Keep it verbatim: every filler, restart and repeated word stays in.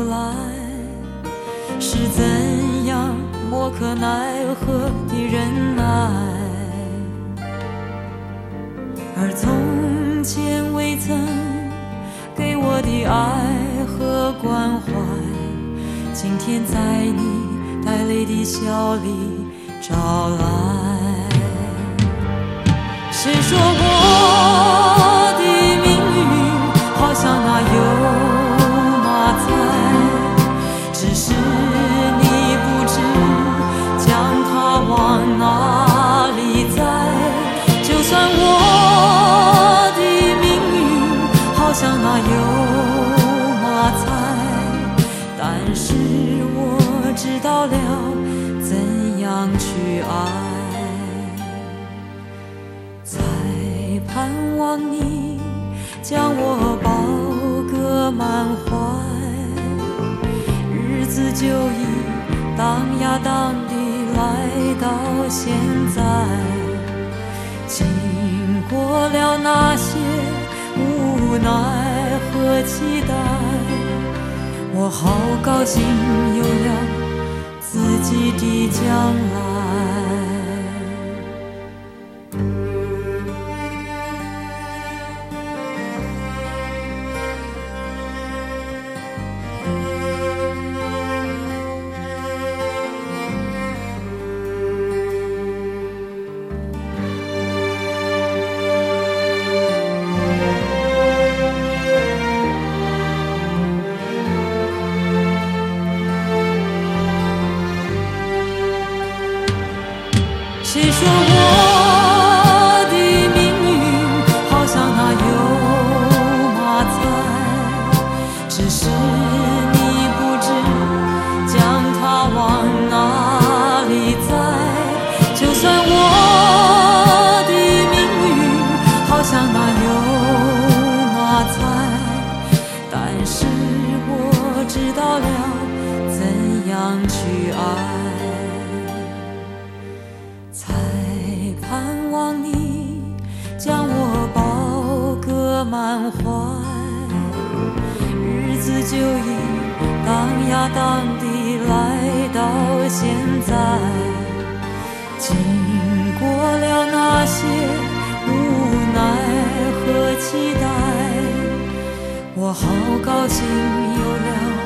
来，是怎样莫可奈何的忍耐。而从前未曾给我的爱和关怀，今天在你带泪的笑里找来。谁说我的命运好像那油麻菜，只是你不知将它往哪里栽。就算我的命运好像那油麻菜，但是我知道了怎样去爱。才盼望你将我抱个满怀，日子就已荡呀荡地来到现在。经过了那些无奈和期待，我好高兴有了自己的将来。谁说我的命运好像那油麻菜，只是你不知将它往哪里栽。就算我的命运好像那油麻菜，但是我知道了怎样去爱。才盼望你将我抱个满怀，日子就已荡呀荡地来到现在。经过了那些无奈和期待，我好高兴有了